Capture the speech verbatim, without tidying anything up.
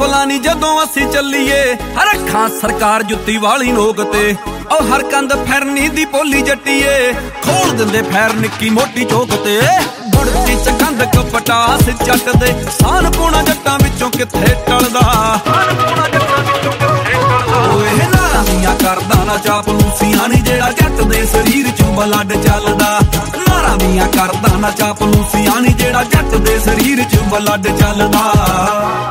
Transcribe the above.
ਪਲਾ ਨੀ ਜਦੋਂ ਅਸੀਂ ਚੱਲੀਏ ਰੱਖਾਂ ਸਰਕਾਰ ਜੁੱਤੀ ਵਾਲੀ ਨੋਕ ਤੇ ਉਹ ਹਰ ਕੰਧ ਫਿਰਨੀ ਦੀ ਬੋਲੀ ਜੱਟੀਏ ਖੋਲ ਦਿੰਦੇ ਫੈਰ ਨਿੱਕੀ ਮੋਟੀ ਚੋਕ ਤੇ ਗੁੜਤੀ ਚ ਕੰਧ ਕਪਟਾਸ ਚੱਟਦੇ ਸਾਨ ਪੋਣਾ ਜੱਟਾਂ ਵਿੱਚੋਂ ਕਿੱਥੇ ਟਲਦਾ ਓਏ ਨਾਰਾਂ ਦੀਆਂ ਕਰਦਾ ਨਾ ਚਾਪਲੂਸੀਆਂ ਨੀ ਜਿਹੜਾ ਜੱਟ ਦੇ ਸਰੀਰ ਚ ਬਲੱਡ ਚੱਲਦਾ ਨਾਰਾਂ ਦੀਆਂ ਕਰਦਾ ਨਾ ਚਾਪਲੂਸੀਆਂ ਨੀ ਜਿਹੜਾ ਜੱਟ ਦੇ ਸਰੀਰ ਚ ਬਲੱਡ ਚੱਲਦਾ।